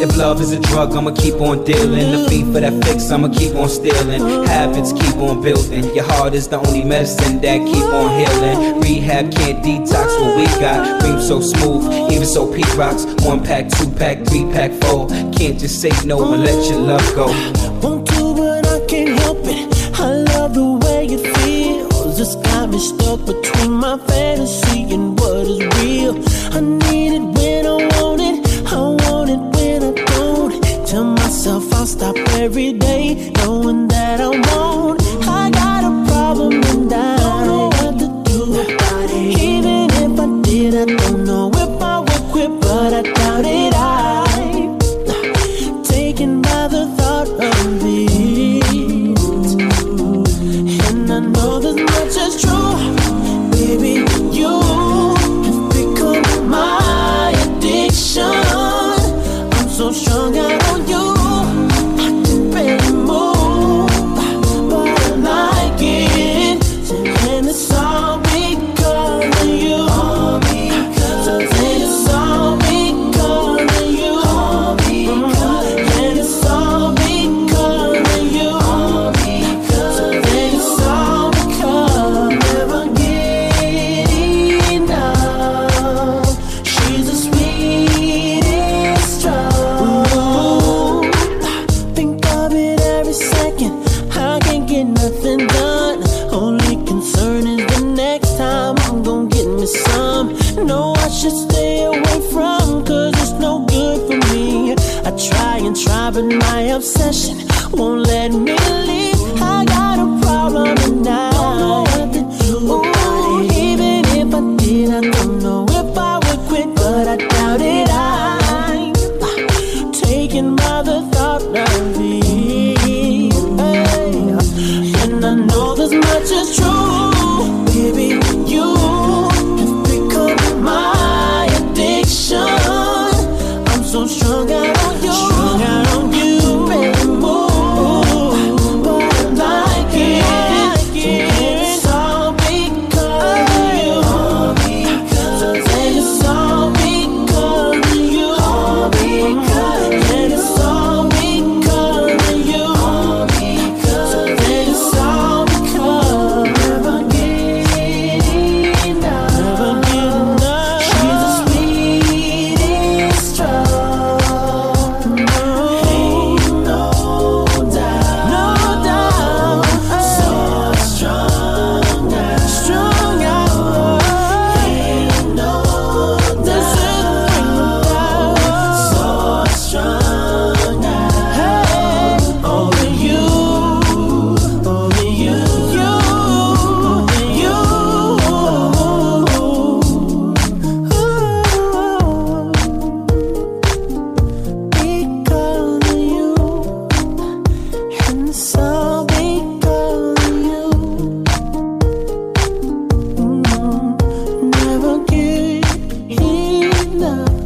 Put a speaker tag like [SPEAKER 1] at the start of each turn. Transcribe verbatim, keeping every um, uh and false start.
[SPEAKER 1] If love is a drug, I'ma keep on dealing. The fee for that fix, I'ma keep on stealing. Habits keep on building. Your heart is the only medicine that keep on healing. Rehab can't detox what we got. Dream so smooth, even so Pete rocks. One pack, two pack, three pack, four. Can't just say no and let your love go.
[SPEAKER 2] Want to, but I can't help it. I love the way it feels. It's got me stuck between my fantasy and what is real. I need it when I want it. I want it when I don't. Tell myself I'll stop every day, knowing that I won't. I got a problem and I don't know what to do about it. Even if I did, I don't know if I would quit, but I doubt it. I'm taken by the thought of it, and I know this much is true. Baby, you have become my addiction. I'm so strung out on you, I can barely move, but I like it, and it's all because of you. All because of it's all because of you. All because, and it's all because of you. All because of it's all because never get enough. She's the sweetest drug. Think of it every second. I can't get nothing done. Only concern is the next time I'm gonna get me some. No, I should stay away from, cause it's no good for me. I try and try, but my obsession won't let me leave. I got a problem and I don't know what to do about it. Even if I did, I don't know if I would quit, but I doubt it. I'm taken by the thought of it, hey. And I know this much is true. Baby, you have become my addiction. I'm so strung out on you, strung out on you. Barely move, but I like it, and it's all because of you. All because of it's all because of you. All because, and it's all because of you. All because of it's all because never get enough. Never get enough. She's the sweetest drug. Ain't no doubt, no doubt. So strung out, strung out. Ain't no doubt, so strung out. Hey, only you, only you, you, you. Because of you, and it's all because of you. Mm, never get enough.